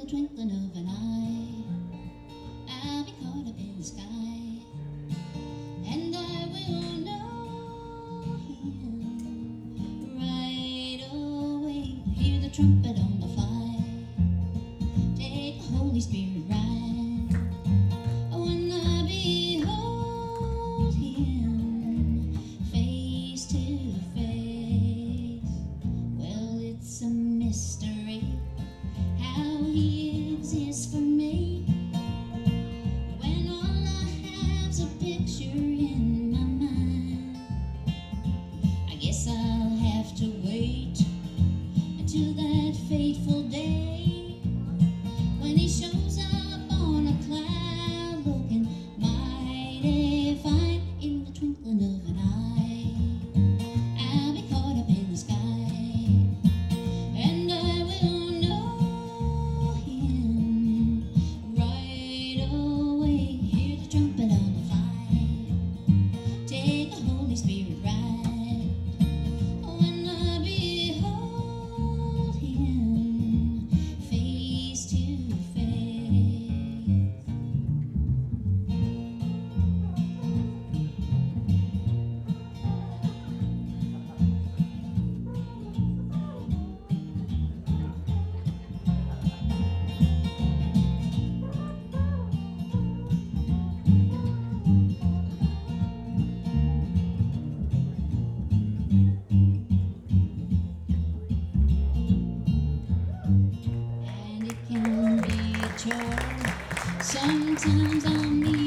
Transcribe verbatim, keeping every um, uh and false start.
twinkling of an eye, I'll be caught up in the sky, and I will know him right away. Hear the trumpet on the fly, take the Holy Spirit ride. When I behold him face to face, well, it's a mystery how he exists for me, when all I have's a picture in my mind. I guess I'll have to wait until that fateful day when he shows up on a cloud looking mighty fine. In the twinkling of an eye, I'll be caught up in the sky, and I will know him right away. Hear the trumpet on the fly, take the Holy Spirit ride. When I behold him face to face. And it can be a chore sometimes on me.